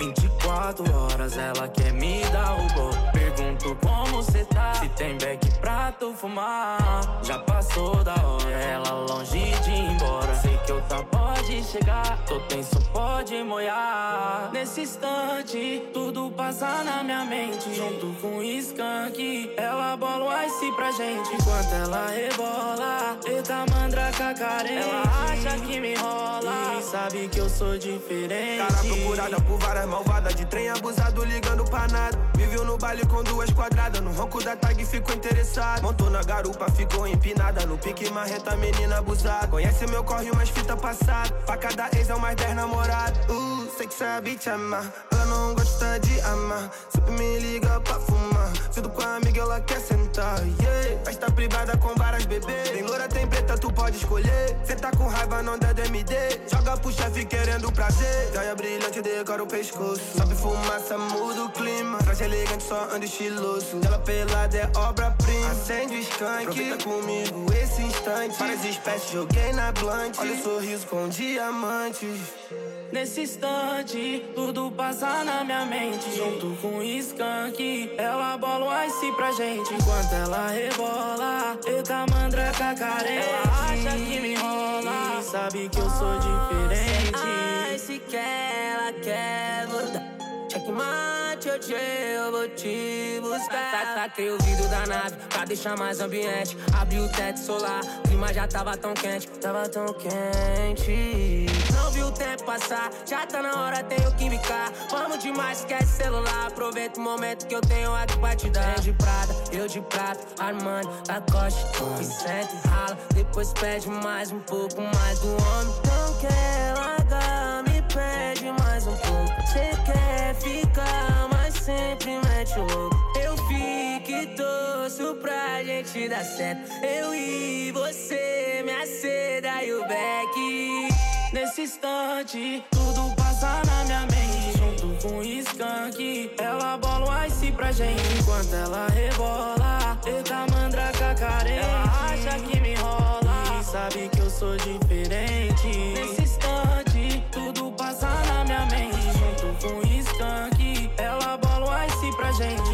24 horas ela quer me dar o gol. Pergunto como cê tá, se tem beck pra tu fumar. Já passou da hora, ela longe de ir embora. Sei que eu tá pode chegar, tô tenso, pode molhar. Nesse instante, tudo passa na minha mente. Junto com o skunk, ela bola o ice pra gente. Enquanto ela rebola, eita mandraca carente. Ela acha que me rola e sabe que eu sou diferente. Cara procurada por várias malvadas, de trem abusado ligando pra nada. Viveu no baile com 2 quadradas, no ronco da tag ficou interessado. Montou na garupa, ficou empinada, no pique marreta, menina abusada. Conhece meu corre, umas fita passada, pra cada ex é umas 10 namoradas. Sei que sabe te amar, ela não gosta de amar. Sempre me liga pra fumar, sinto com a amiga, ela quer sentar, yeah. Festa privada com várias bebês, tem loura, tem preta, tu pode escolher. Cê tá com raiva, não dá DMD, joga pro chefe querendo prazer. Joia brilhante, decora o pescoço, sobe fumaça, muda o clima. Traje elegante, só anda estiloso, ela pelada é obra-prima. Acende o skunk, aproveita comigo esse instante. Várias espécies, joguei na blunt, olha o sorriso com diamantes. Nesse instante, tudo passa na minha mente. Junto com o skunk, ela bola o ice pra gente. Enquanto ela rebola, eita mandraca carente. Ela acha que me rola e sabe que eu sou diferente. Ice que ela quer mudar. Checkmate, eu vou te buscar. Taquei o vidro da nave pra deixar mais ambiente. Abri o teto solar, o clima já tava tão quente. Tava tão quente. Não vi o tempo passar, já tá na hora, tenho que ficar. Vamos demais, esquece celular. Aproveita o momento que eu tenho aqui pra te dar. De prata, eu de prato, Armani, Lacoste. E senta e rala, depois pede mais um pouco mais do homem. Não quer largar, me pede mais um pouco. Cê quer ficar, mas sempre mete o louco. Eu fico e torço pra gente dar certo. Eu e você, minha seda e o Beck. Nesse instante, tudo passa na minha mente. Junto com o skunk, ela bola o ice pra gente. Enquanto ela rebola, eita mandraca carente. Ela acha que me rola e sabe que eu sou diferente. Nesse instante, tudo passa na minha mente. Junto com o skunk, ela bola o ice pra gente.